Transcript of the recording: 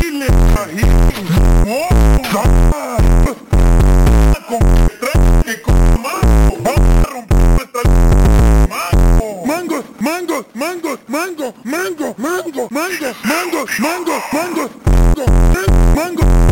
chile, ají, con que con mango, vamos a romper nuestra mango, mango, mango, mango, mango, mango, mango, mango, mango, mango, mango, mango.